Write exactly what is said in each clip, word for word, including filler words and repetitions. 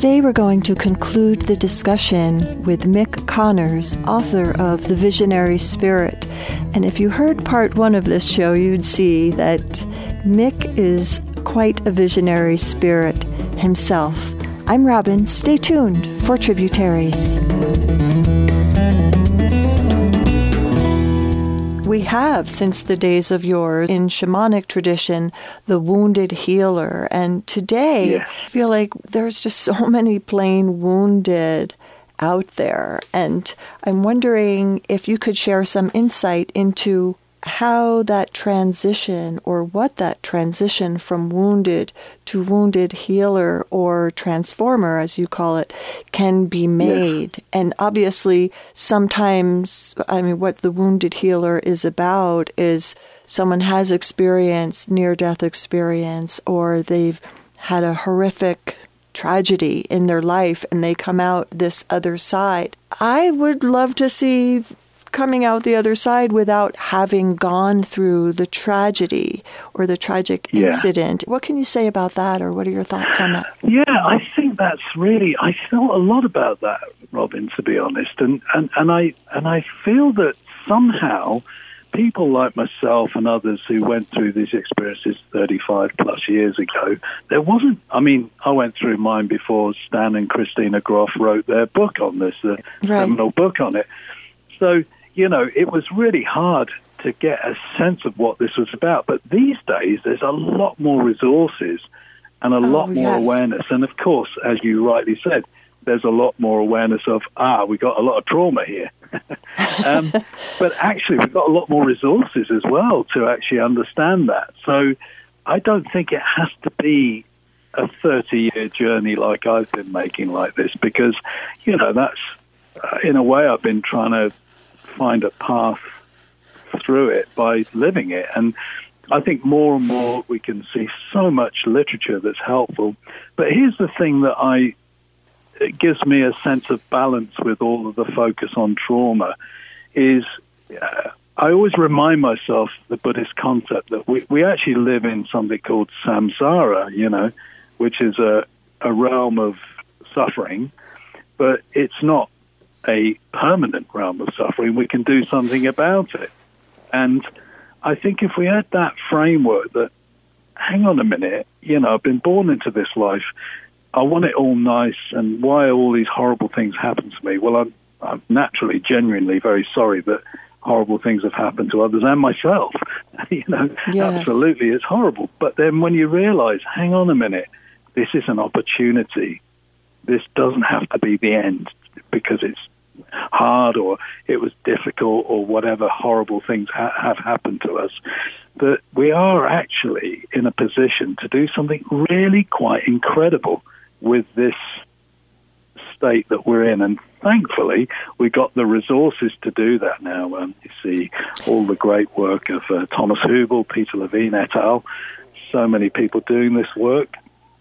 Today we're going to conclude the discussion with Mick Connors, author of The Visionary Spirit. And if you heard part one of this show, you'd see that Mick is quite a visionary spirit himself. I'm Robin. Stay tuned for Tributaries. We have, since the days of yore, in shamanic tradition, the wounded healer. And today, yes. I feel like there's just so many plain wounded out there. And I'm wondering if you could share some insight into how that transition, or what that transition from wounded to wounded healer or transformer, as you call it, can be made. Yes. And obviously, sometimes, I mean, what the wounded healer is about is someone has experienced near-death experience, or they've had a horrific tragedy in their life and they come out this other side. I would love to see coming out the other side without having gone through the tragedy or the tragic yeah. incident. What can you say about that, or what are your thoughts on that? Yeah, I think that's really, I felt a lot about that, Robin, to be honest. And, and, and I and I feel that somehow people like myself and others who went through these experiences thirty-five plus years ago, there wasn't, I mean, I went through mine before Stan and Christina Groff wrote their book on this, the right. seminal book on it. So, you know, it was really hard to get a sense of what this was about. But these days, there's a lot more resources and a oh, lot more yes. awareness. And of course, as you rightly said, there's a lot more awareness of, ah, we got a lot of trauma here. um, but actually, we've got a lot more resources as well to actually understand that. So I don't think it has to be a thirty-year journey like I've been making like this, because, you know, that's, uh, in a way, I've been trying to find a path through it by living it. And I think more and more we can see so much literature that's helpful. But here's the thing that I, it gives me a sense of balance with all of the focus on trauma, is uh, I always remind myself the Buddhist concept that we, we actually live in something called samsara, you know, which is a, a realm of suffering, but it's not a permanent realm of suffering. We can do something about it. And I think if we had that framework that, hang on a minute, you know, I've been born into this life, I want it all nice, and why all these horrible things happen to me? Well, I'm, I'm naturally, genuinely very sorry that horrible things have happened to others and myself. you know, yes. Absolutely, it's horrible. But then when you realize, hang on a minute, this is an opportunity. This doesn't have to be the end because it's hard or it was difficult or whatever horrible things ha- have happened to us, that we are actually in a position to do something really quite incredible with this state that we're in. And thankfully, we got the resources to do that now. Um, you see all the great work of uh, Thomas Hübl, Peter Levine et al., so many people doing this work.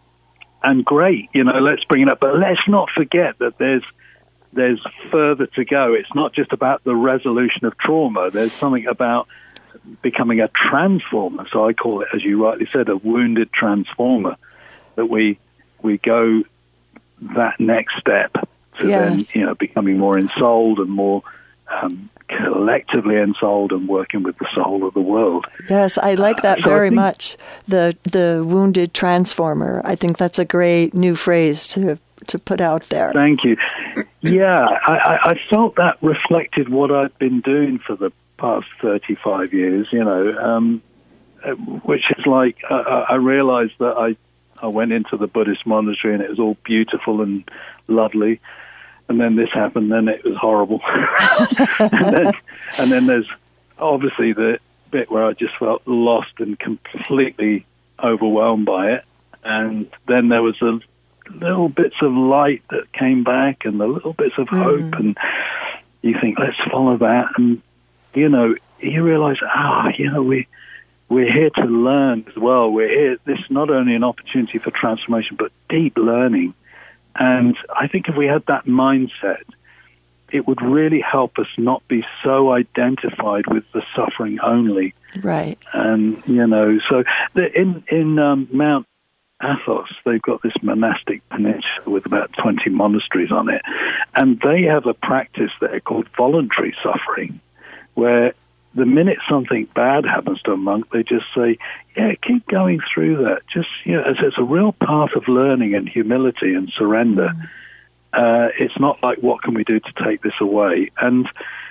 And great, you know, let's bring it up. But let's not forget that there's there's further to go. It's not just about the resolution of trauma. There's something about becoming a transformer. So I call it, as you rightly said, a wounded transformer, that we we go that next step to yes. then, you know, becoming more ensouled and more um, collectively ensouled and working with the soul of the world. Yes, I like that uh, so very think, much, the the wounded transformer. I think that's a great new phrase to to put out there. Thank you. Yeah, I, I felt that reflected what I'd been doing for the past thirty-five years, you know, um, which is like, uh, I realized that I, I went into the Buddhist monastery and it was all beautiful and lovely. And then this happened, then it was horrible. and, then, and then there's obviously the bit where I just felt lost and completely overwhelmed by it. And then there was a little bits of light that came back and the little bits of hope. Mm. And you think, let's follow that. And, you know, you realize, ah, you know, we, we're here to learn as well. We're here. This is not only an opportunity for transformation, but deep learning. And I think if we had that mindset, it would really help us not be so identified with the suffering only. Right. And, you know, so the, in, in um, Mount Athos. They've got this monastic peninsula with about twenty monasteries on it. And they have a practice there called voluntary suffering, where the minute something bad happens to a monk, they just say, yeah, keep going through that. Just, you know, it's, it's a real part of learning and humility and surrender. Mm. Uh, it's not like, what can we do to take this away? And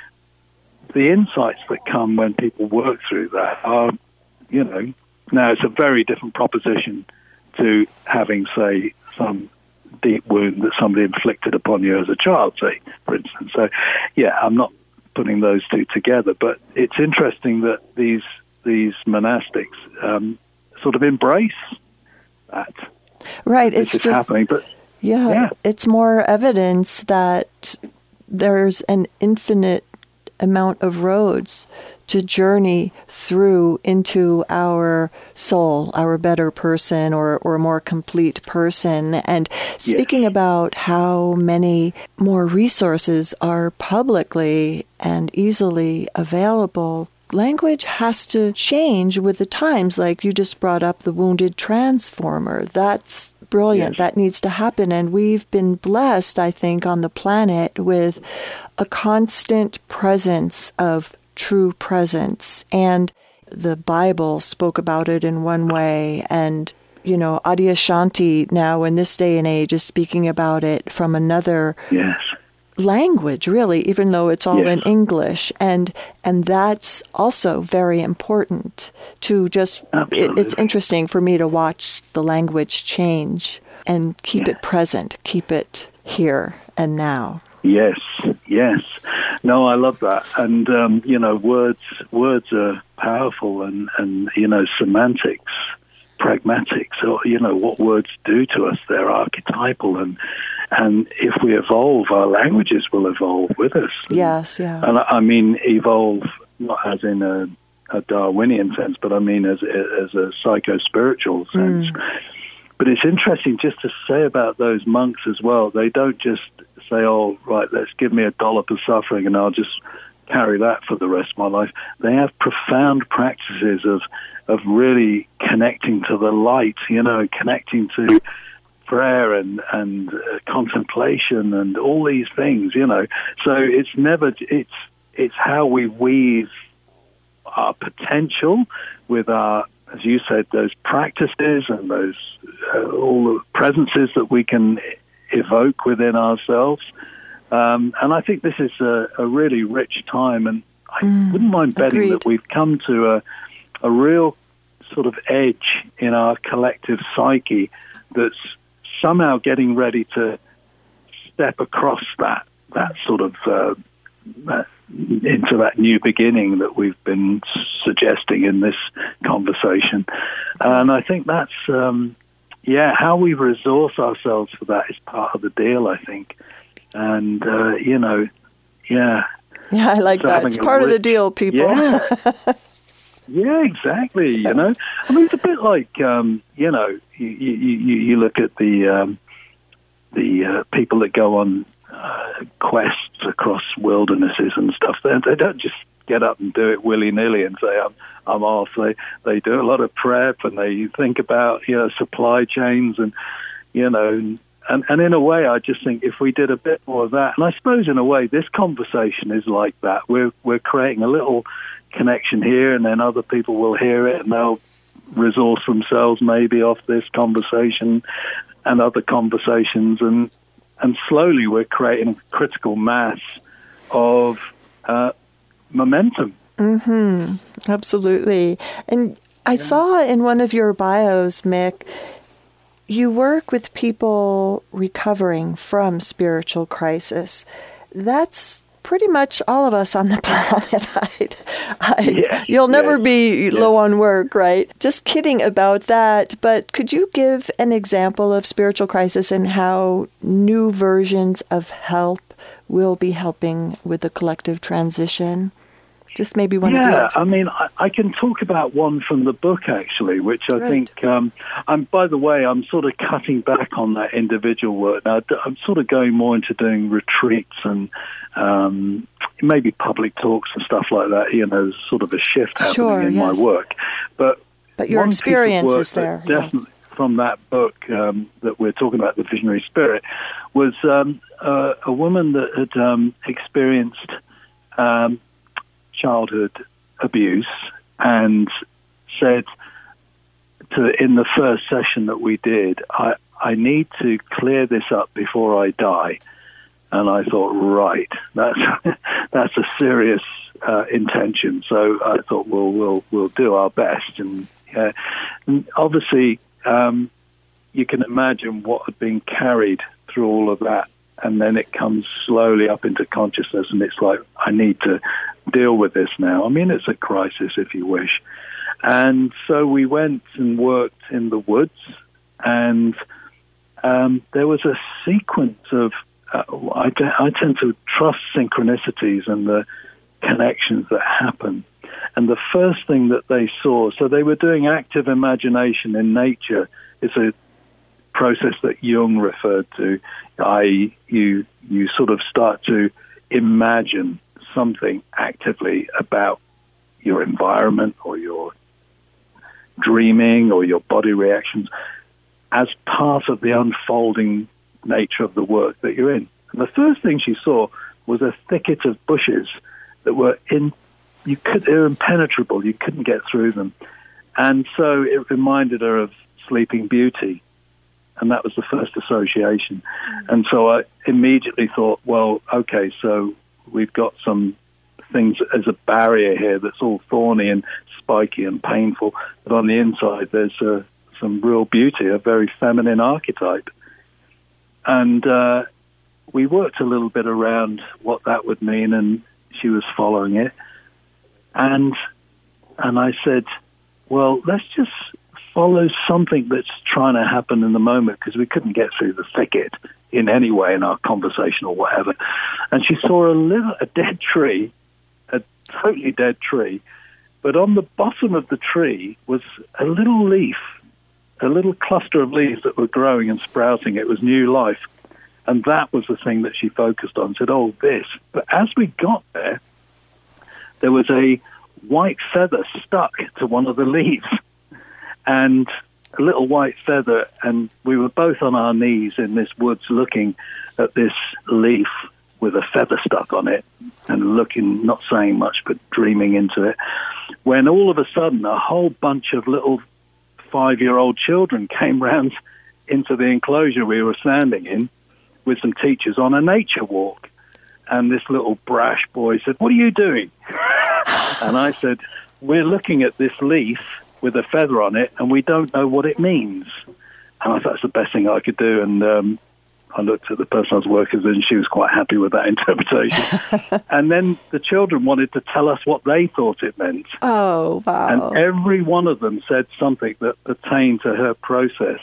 the insights that come when people work through that are, you know, now it's a very different proposition to having, say, some deep wound that somebody inflicted upon you as a child, say, for instance. So, yeah, I'm not putting those two together, but it's interesting that these these monastics um, sort of embrace that. Right, it's just happening, but yeah, yeah, it's more evidence that there's an infinite amount of roads to journey through into our soul, our better person, or, or a more complete person. And speaking yes. about how many more resources are publicly and easily available, language has to change with the times. Like you just brought up the wounded transformer. That's brilliant. Yes. That needs to happen. And we've been blessed, I think, on the planet with a constant presence of true presence. And the Bible spoke about it in one way. And, you know, Adyashanti now in this day and age is speaking about it from another yes. language, really, even though it's all yes. in English. And and that's also very important to just, it, it's interesting for me to watch the language change and keep yes. it present, keep it here and now. Yes, yes. No, I love that. And, um, you know, words words are powerful and, and, you know, semantics, pragmatics, or, you know, what words do to us, they're archetypal. And, and if we evolve, our languages will evolve with us. And, yes, yeah. And I mean, evolve not as in a, a Darwinian sense, but I mean as, as a psycho-spiritual sense. Mm. But it's interesting just to say about those monks as well. They don't just say, oh, right, let's give me a dollop of suffering and I'll just carry that for the rest of my life. They have profound practices of of really connecting to the light, you know, connecting to prayer and, and uh, contemplation and all these things, you know. So it's never, it's, it's how we weave our potential with our, as you said, those practices and those uh, all the presences that we can evoke within ourselves. Um, and I think this is a, a really rich time, and I mm, wouldn't mind betting agreed. that we've come to a, a real sort of edge in our collective psyche that's somehow getting ready to step across that, that sort of uh, that, into that new beginning that we've been suggesting in this conversation. And I think that's, um, yeah, how we resource ourselves for that is part of the deal, I think. And, uh, you know, yeah. Yeah, I like so that. It's part ri- of the deal, people. Yeah. Yeah, exactly, you know. I mean, it's a bit like, um, you know, you, you, you look at the um, the uh, people that go on uh, quests across wildernesses and stuff. They, they don't just get up and do it willy-nilly and say, I'm, I'm off. They, they do a lot of prep and they think about, you know, supply chains and, you know, and, and in a way, I just think if we did a bit more of that, and I suppose in a way, this conversation is like that. We're we're creating a little connection here, and then other people will hear it, and they'll resource themselves maybe off this conversation and other conversations, and and slowly we're creating a critical mass of uh, momentum. Mm-hmm. Absolutely. And I yeah. saw in one of your bios, Mick, you work with people recovering from spiritual crisis. That's pretty much all of us on the planet. I, I, yeah, you'll never yeah, be yeah. low on work, right? Just kidding about that. But could you give an example of spiritual crisis and how new versions of help will be helping with the collective transition? Just maybe one yeah, of yours. I mean, I, I can talk about one from the book, actually, which I right. think, um, I'm, by the way, I'm sort of cutting back on that individual work. Now, I'm sort of going more into doing retreats and um, maybe public talks and stuff like that. You know, there's sort of a shift happening sure, in yes. my work. But, but your experience is there. Definitely, yeah. from that book um, that we're talking about, The Visionary Spirit, was um, uh, a woman that had um, experienced um, childhood abuse and said to in the first session that we did, I, I need to clear this up before I die. And I thought, right, that's that's a serious uh, intention. So I thought, well, we'll we'll do our best. And, uh, and obviously, um, you can imagine what had been carried through all of that, and then it comes slowly up into consciousness, and it's like, I need to deal with this now. I mean, it's a crisis, if you wish. And so we went and worked in the woods, and um, there was a sequence of Uh, I, I tend to trust synchronicities and the connections that happen. And the first thing that they saw, so they were doing active imagination in nature. It's a process that Jung referred to. I, you, you sort of start to imagine something actively about your environment or your dreaming or your body reactions as part of the unfolding nature of the work that you're in. And the first thing she saw was a thicket of bushes that were in, you could, they were impenetrable, you couldn't get through them. And so it reminded her of Sleeping Beauty. And that was the first association. Mm. And so I immediately thought, well, okay, so we've got some things as a barrier here that's all thorny and spiky and painful, but on the inside there's uh, some real beauty, a very feminine archetype. And uh, we worked a little bit around what that would mean, and she was following it. And and I said, well, let's just follow something that's trying to happen in the moment, because we couldn't get through the thicket in any way in our conversation or whatever. And she saw a little, a dead tree, a totally dead tree, but on the bottom of the tree was a little leaf, a little cluster of leaves that were growing and sprouting. It was new life. And that was the thing that she focused on, said, oh, this. But as we got there, there was a white feather stuck to one of the leaves, and a little white feather, and we were both on our knees in this woods looking at this leaf with a feather stuck on it and looking, not saying much, but dreaming into it, when all of a sudden a whole bunch of little five-year-old children came round into the enclosure we were standing in with some teachers on a nature walk. And this little brash boy said, what are you doing? And I said, we're looking at this leaf with a feather on it, and we don't know what it means. And I thought that's the best thing I could do. And um, I looked at the person I was working with, and she was quite happy with that interpretation. And then the children wanted to tell us what they thought it meant. Oh, wow. And every one of them said something that pertained to her process.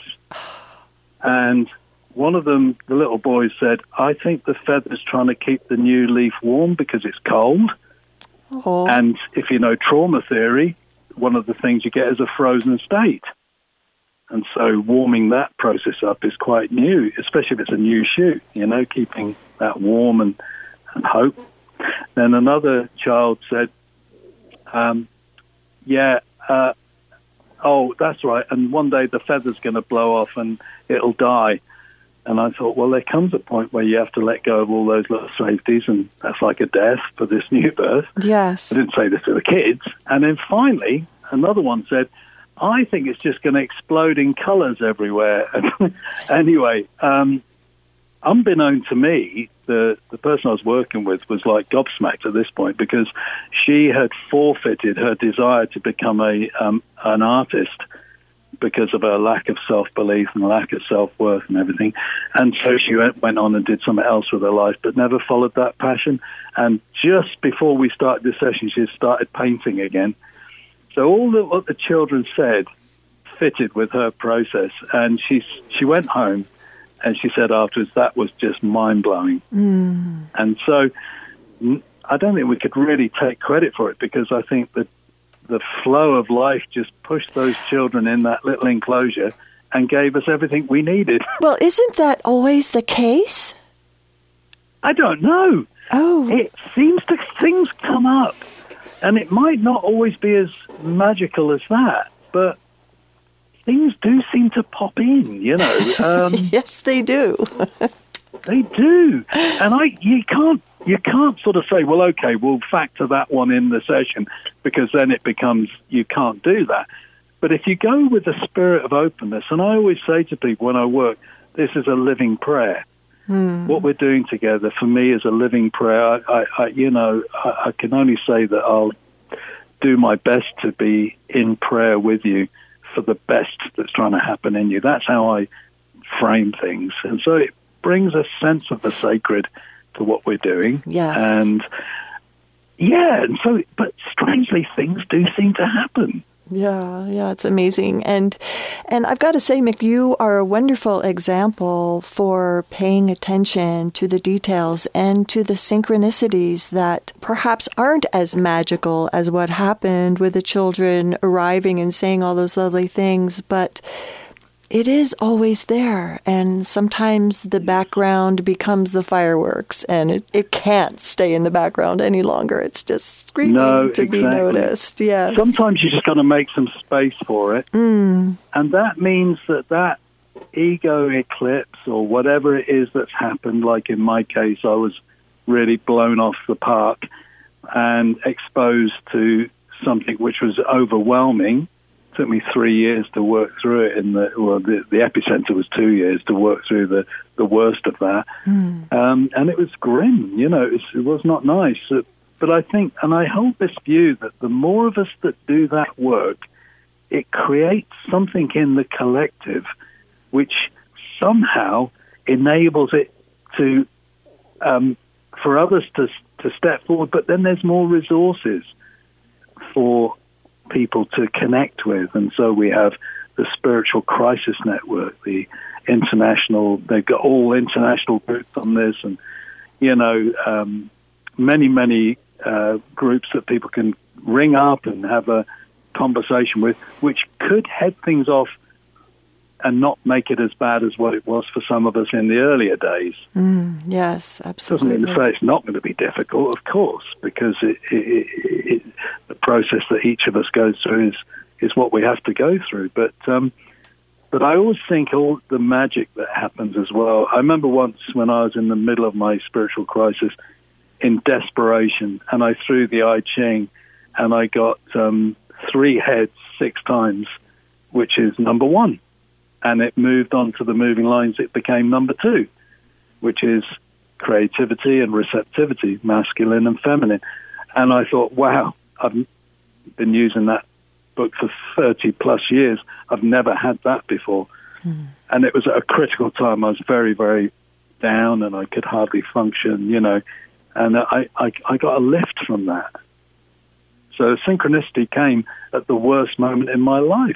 And one of them, the little boy, said, I think the feather's trying to keep the new leaf warm because it's cold. Oh. And if you know trauma theory, one of the things you get is a frozen state. And so warming that process up is quite new, especially if it's a new shoot, you know, keeping that warm and, and hope. Then another child said, um, yeah, uh, oh, that's right, and one day the feather's going to blow off and it'll die. And I thought, well, there comes a point where you have to let go of all those little safeties, and that's like a death for this new birth. Yes. I didn't say this to the kids. And then finally, another one said, I think it's just going to explode in colours everywhere. Anyway, um, unbeknown to me, the, the person I was working with was like gobsmacked at this point, because she had forfeited her desire to become a um, an artist because of her lack of self-belief and lack of self-worth and everything. And so she went, went on and did something else with her life, but never followed that passion. And just before we started this session, she started painting again. So all the, what the children said fitted with her process. And she, she went home, and she said afterwards, that was just mind-blowing. Mm. And so I don't think we could really take credit for it, because I think that the flow of life just pushed those children in that little enclosure and gave us everything we needed. Well, isn't that always the case? I don't know. Oh. It seems to, things come up, and it might not always be as magical as that, but things do seem seem to pop in, you know. Um, yes, they do. They do. And I, you can't, you can't sort of say, well, okay, we'll factor that one in the session, because then it becomes, you can't do that. But if you go with a spirit of openness, and I always say to people when I work, this is a living prayer. Hmm. What we're doing together, for me, is a living prayer. I, I, I you know, I, I can only say that I'll do my best to be in prayer with you for the best that's trying to happen in you. That's how I frame things. And so it brings a sense of the sacred to what we're doing. Yes. And yeah, and so, but strangely, things do seem to happen. Yeah, yeah, it's amazing. And and I've got to say, Mick, you are a wonderful example for paying attention to the details and to the synchronicities that perhaps aren't as magical as what happened with the children arriving and saying all those lovely things, but it is always there. And sometimes the background becomes the fireworks, and it, it can't stay in the background any longer. It's just screaming no, to exactly. be noticed. Yes. Sometimes you just got to make some space for it. Mm. And that means that that ego eclipse or whatever it is that's happened, like in my case, I was really blown off the park and exposed to something which was overwhelming. Took me three years to work through it. In the well, the, the epicenter was two years to work through the, the worst of that, mm. um, and it was grim. You know, it was, it was not nice. But I think, and I hold this view that the more of us that do that work, it creates something in the collective, which somehow enables it to um, for others to to step forward. But then there's more resources for people to connect with, and so we have the Spiritual Crisis Network, the international, they've got all international groups on this, and you know, um, many many uh, groups that people can ring up and have a conversation with, which could head things off and not make it as bad as what it was for some of us in the earlier days. Mm, yes, absolutely. Doesn't mean to say it's not going to be difficult, of course, because it, it, it, it, the process that each of us goes through is, is what we have to go through. But um, but I always think all the magic that happens as well. I remember once when I was in the middle of my spiritual crisis, in desperation, and I threw the I Ching, and I got um, three heads six times, which is number one. And it moved on to the moving lines. It became number two, which is creativity and receptivity, masculine and feminine. And I thought, wow, I've been using that book for thirty plus years. I've never had that before. Mm. And it was at a critical time. I was very, very down and I could hardly function, you know. And I, I, I got a lift from that. So synchronicity came at the worst moment in my life.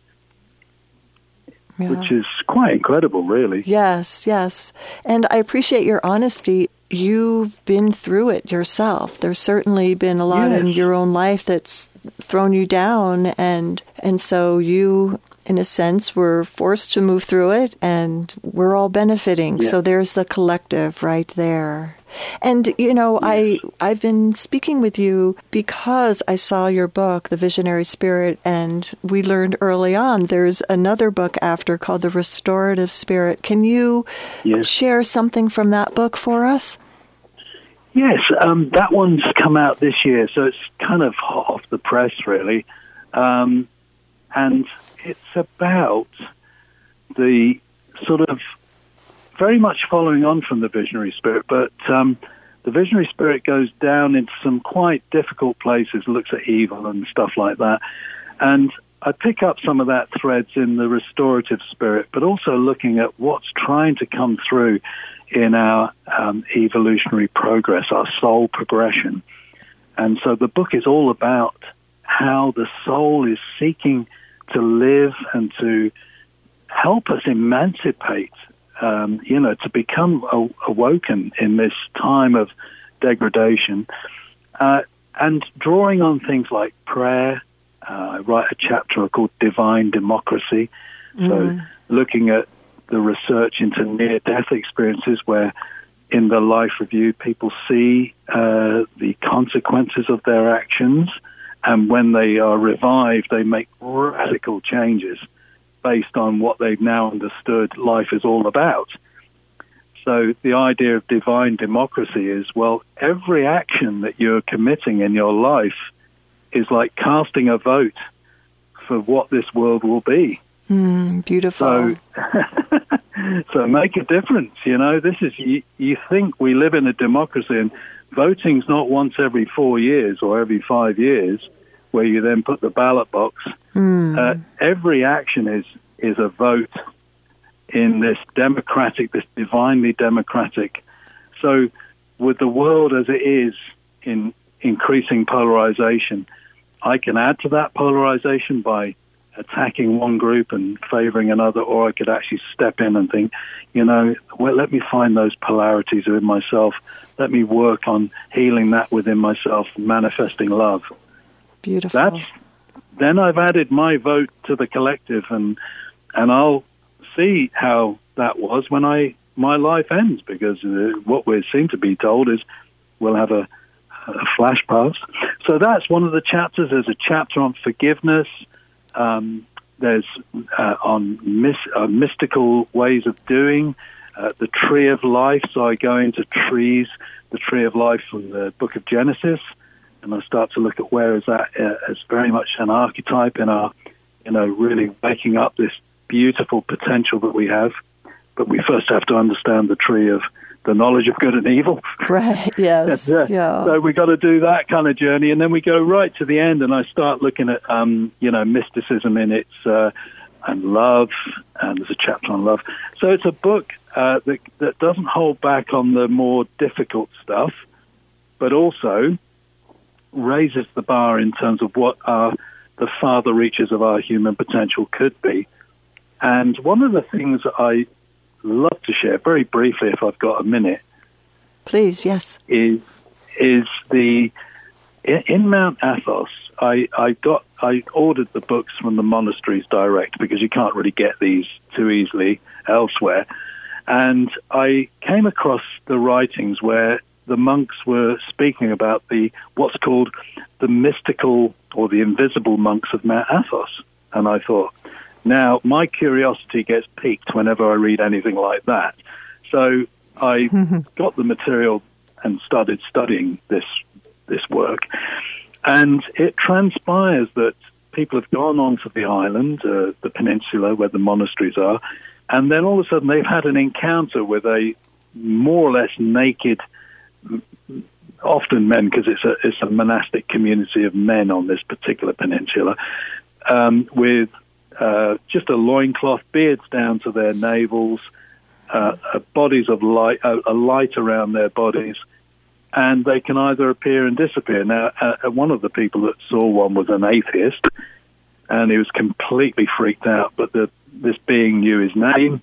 Yeah. Which is quite incredible, really. Yes, yes. And I appreciate your honesty. You've been through it yourself. There's certainly been a lot yes. in your own life that's thrown you down, and and so you, in a sense, were forced to move through it, and we're all benefiting. Yeah. So there's the collective right there. And, you know, I, I've been speaking with you because I saw your book, The Visionary Spirit, and we learned early on there's another book after called The Restorative Spirit. Can you yes. share something from that book for us? Yes, um, that one's come out this year, so it's kind of hot off the press, really. Um, and it's about the sort of very much following on from the Visionary Spirit, but um, the Visionary Spirit goes down into some quite difficult places, looks at evil and stuff like that. And I pick up some of that threads in the Restorative Spirit, but also looking at what's trying to come through in our um, evolutionary progress, our soul progression. And so the book is all about how the soul is seeking to live and to help us emancipate, Um, you know, to become a- awoken in this time of degradation, uh, and drawing on things like prayer. Uh, I write a chapter called Divine Democracy, mm. so looking at the research into near-death experiences where in the life review people see uh, the consequences of their actions, and when they are revived, they make radical changes based on what they've now understood life is all about. So the idea of divine democracy is, well, every action that you're committing in your life is like casting a vote for what this world will be. Mm, beautiful. So, so make a difference. You know, this is, you, you think we live in a democracy, and voting's not once every four years or every five years where you then put the ballot box. Mm. Uh, every action is, is a vote in this democratic, this divinely democratic. So with the world as it is in increasing polarization, I can add to that polarization by attacking one group and favoring another, or I could actually step in and think, you know, well, let me find those polarities within myself. Let me work on healing that within myself, manifesting love. Beautiful. That's, then I've added my vote to the collective, and and I'll see how that was when I my life ends, because uh, what we seem to be told is we'll have a, a flash pass. So that's one of the chapters. There's a chapter on forgiveness. Um, there's uh, on mis- uh, mystical ways of doing, uh, the tree of life. So I go into trees, the tree of life from the book of Genesis, and I start to look at where is that uh, as very much an archetype in our, you know, really waking up this beautiful potential that we have. But we first have to understand the tree of the knowledge of good and evil. Right, yes. and, uh, yeah. So we got to do that kind of journey, and then we go right to the end, and I start looking at, um, you know, mysticism in its, uh, and love, and there's a chapter on love. So it's a book uh, that, that doesn't hold back on the more difficult stuff, but also raises the bar in terms of what our, the farther reaches of our human potential could be. And one of the things that I love to share, very briefly if I've got a minute, please, yes, is is the in, in Mount Athos. I, I got I ordered the books from the monasteries direct, because you can't really get these too easily elsewhere. And I came across the writings where the monks were speaking about the what's called the mystical or the invisible monks of Mount Athos. And I thought, now, my curiosity gets piqued whenever I read anything like that. So I got the material and started studying this this work. And it transpires that people have gone onto the island, uh, the peninsula where the monasteries are, and then all of a sudden they've had an encounter with a more or less naked, often men, because it's a, it's a monastic community of men on this particular peninsula, um, with Uh, just a loincloth, beards down to their navels, uh, uh, bodies of light, uh, a light around their bodies, and they can either appear and disappear. Now, uh, one of the people that saw one was an atheist, and he was completely freaked out, but the, this being knew his name.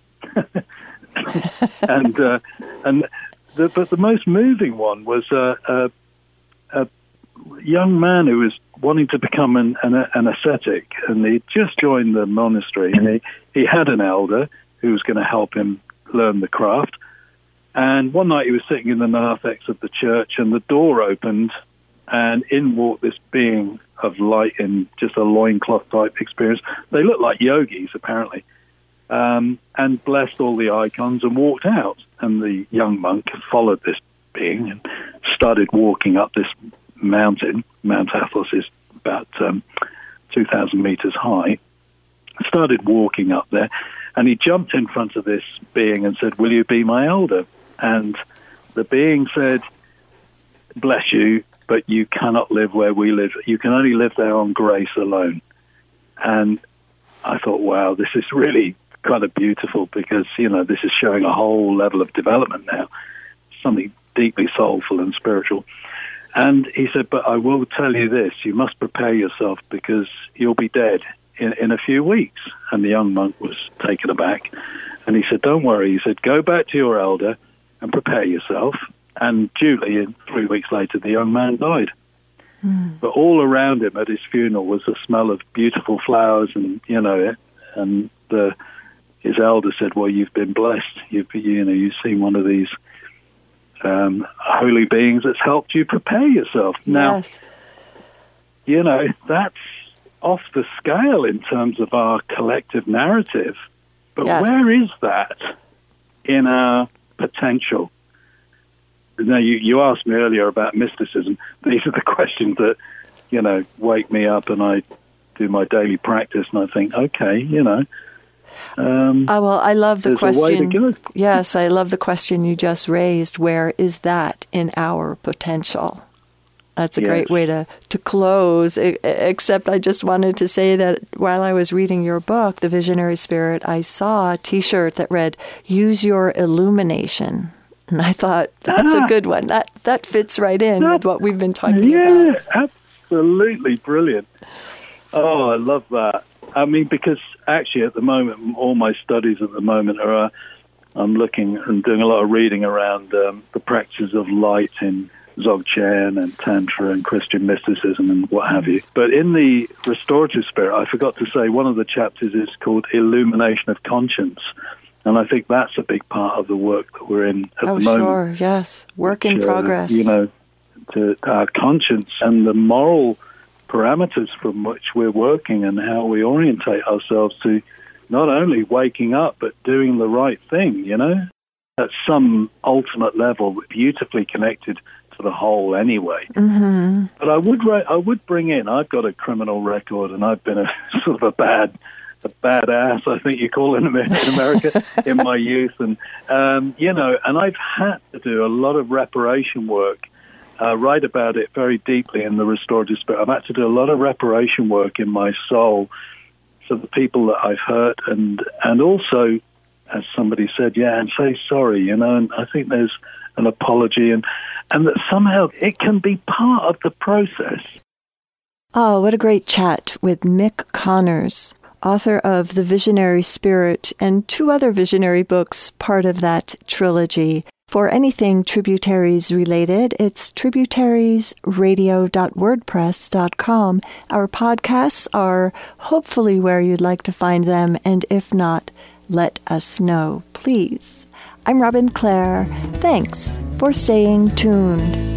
and uh, and the, but the most moving one was uh, a, a young man who was wanting to become an, an, an ascetic, and he just joined the monastery, and he, he had an elder who was going to help him learn the craft. And one night he was sitting in the narthex of the church, and the door opened, and in walked this being of light in just a loincloth type experience. They looked like yogis, apparently, um, and blessed all the icons and walked out. And the young monk followed this being and started walking up this mountain. Mount Athos is about um, two thousand meters high. Started walking up there, and he jumped in front of this being and said, "Will you be my elder?" And the being said, "Bless you, but you cannot live where we live. You can only live there on grace alone." And I thought, wow, this is really kind of beautiful, because, you know, this is showing a whole level of development now, something deeply soulful and spiritual. And he said, "But I will tell you this, you must prepare yourself, because you'll be dead in, in a few weeks." And the young monk was taken aback. And he said, "Don't worry." He said, "Go back to your elder and prepare yourself." And duly, three weeks later, the young man died. Mm. But all around him at his funeral was the smell of beautiful flowers, and, you know, and the, his elder said, "Well, you've been blessed. You've, you know, you've seen one of these Um, holy beings that's helped you prepare yourself." Now, yes. you know, that's off the scale in terms of our collective narrative. But yes. where is that in our potential? Now, you, you asked me earlier about mysticism. These are the questions that, you know, wake me up, and I do my daily practice, and I think, okay, you know. Um, oh, well, I love the there's question. A way to go. Yes, I love the question you just raised. Where is that in our potential? That's a yes. great way to, to close, except I just wanted to say that while I was reading your book, The Visionary Spirit, I saw a T-shirt that read, "Use your illumination." And I thought, that's ah, a good one. That that fits right in that, with what we've been talking yeah, about. Yeah, absolutely brilliant. Oh, I love that. I mean, because actually at the moment, all my studies at the moment are, uh, I'm looking and doing a lot of reading around um, the practices of light in Dzogchen and Tantra and Christian mysticism and what have you. But in the Restorative Spirit, I forgot to say, one of the chapters is called Illumination of Conscience. And I think that's a big part of the work that we're in at oh, the moment. Oh, sure, yes. Work in which, progress. Uh, you know, to our conscience and the moral parameters from which we're working and how we orientate ourselves to not only waking up, but doing the right thing, you know? At some ultimate level, beautifully connected to the whole anyway. Mm-hmm. But I would, I would bring in, I've got a criminal record, and I've been a sort of a bad... a badass, I think you call it in America, in my youth. And, um, you know, and I've had to do a lot of reparation work, uh, write about it very deeply in the Restorative Spirit. I've had to do a lot of reparation work in my soul for the people that I've hurt, and, and also, as somebody said, yeah, and say sorry, you know, and I think there's an apology, and, and that somehow it can be part of the process. Oh, what a great chat with Mick Connors, author of The Visionary Spirit and two other visionary books, part of that trilogy. For anything Tributaries related, it's tributaries radio dot wordpress dot com. Our podcasts are hopefully where you'd like to find them, and if not, let us know, please. I'm Robin Clare. Thanks for staying tuned.